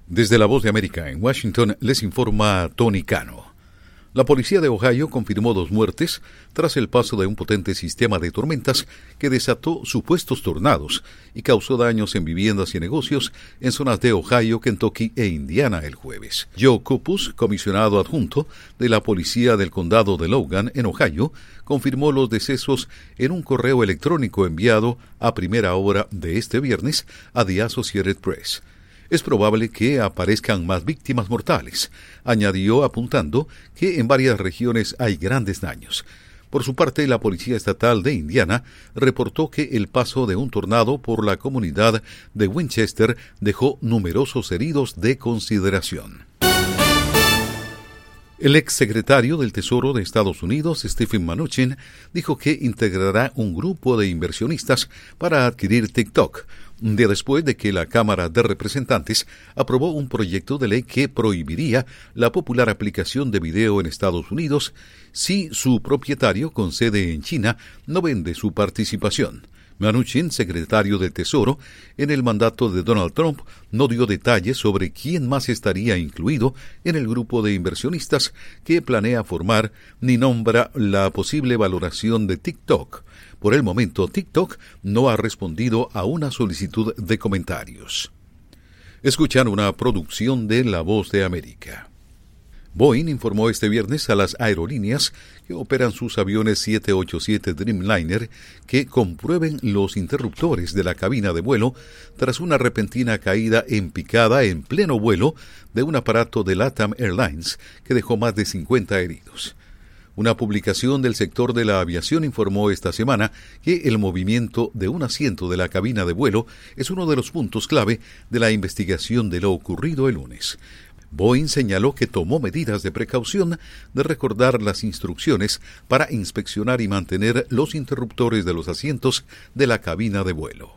Desde La Voz de América en Washington les informa Tony Cano. La policía de Ohio confirmó 2 muertes tras el paso de un potente sistema de tormentas que desató supuestos tornados y causó daños en viviendas y negocios en zonas de Ohio, Kentucky e Indiana el jueves. Joe Kupus, comisionado adjunto de la policía del condado de Logan, en Ohio, confirmó los decesos en un correo electrónico enviado a primera hora de este viernes a The Associated Press. Es probable que aparezcan más víctimas mortales, añadió, apuntando que en varias regiones hay grandes daños. Por su parte, la Policía Estatal de Indiana reportó que el paso de un tornado por la comunidad de Winchester dejó numerosos heridos de consideración. El exsecretario del Tesoro de Estados Unidos, Stephen Mnuchin, dijo que integrará un grupo de inversionistas para adquirir TikTok, un día después de que la Cámara de Representantes aprobó un proyecto de ley que prohibiría la popular aplicación de video en Estados Unidos si su propietario con sede en China no vende su participación. Mnuchin, secretario del Tesoro en el mandato de Donald Trump, no dio detalles sobre quién más estaría incluido en el grupo de inversionistas que planea formar, ni nombra la posible valoración de TikTok. Por el momento, TikTok no ha respondido a una solicitud de comentarios. Escuchan una producción de La Voz de América. Boeing informó este viernes a las aerolíneas que operan sus aviones 787 Dreamliner que comprueben los interruptores de la cabina de vuelo tras una repentina caída en picada en pleno vuelo de un aparato de LATAM Airlines que dejó más de 50 heridos. Una publicación del sector de la aviación informó esta semana que el movimiento de un asiento de la cabina de vuelo es uno de los puntos clave de la investigación de lo ocurrido el lunes. Boeing señaló que tomó medidas de precaución de recordar las instrucciones para inspeccionar y mantener los interruptores de los asientos de la cabina de vuelo.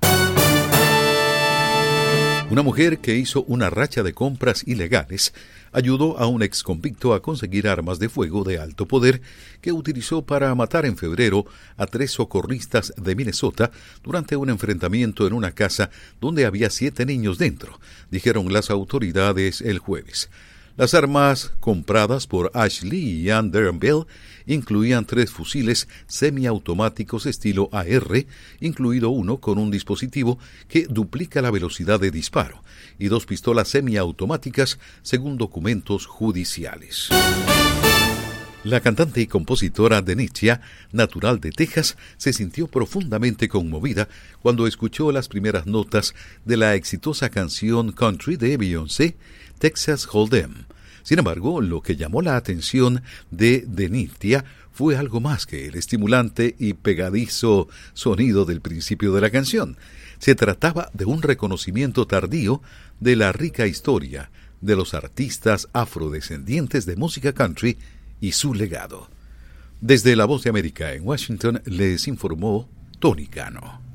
Una mujer que hizo una racha de compras ilegales ayudó a un exconvicto a conseguir armas de fuego de alto poder que utilizó para matar en febrero a 3 socorristas de Minnesota durante un enfrentamiento en una casa donde había 7 niños dentro, dijeron las autoridades el jueves. Las armas compradas por Ashley y Ann Bell incluían 3 fusiles semiautomáticos estilo AR, incluido uno con un dispositivo que duplica la velocidad de disparo, y 2 pistolas semiautomáticas, según documentos judiciales. La cantante y compositora Denitia, natural de Texas, se sintió profundamente conmovida cuando escuchó las primeras notas de la exitosa canción country de Beyoncé, Texas Hold'em. Sin embargo, lo que llamó la atención de Denitia fue algo más que el estimulante y pegadizo sonido del principio de la canción. Se trataba de un reconocimiento tardío de la rica historia de los artistas afrodescendientes de música country y su legado. Desde La Voz de América en Washington les informó Tony Cano.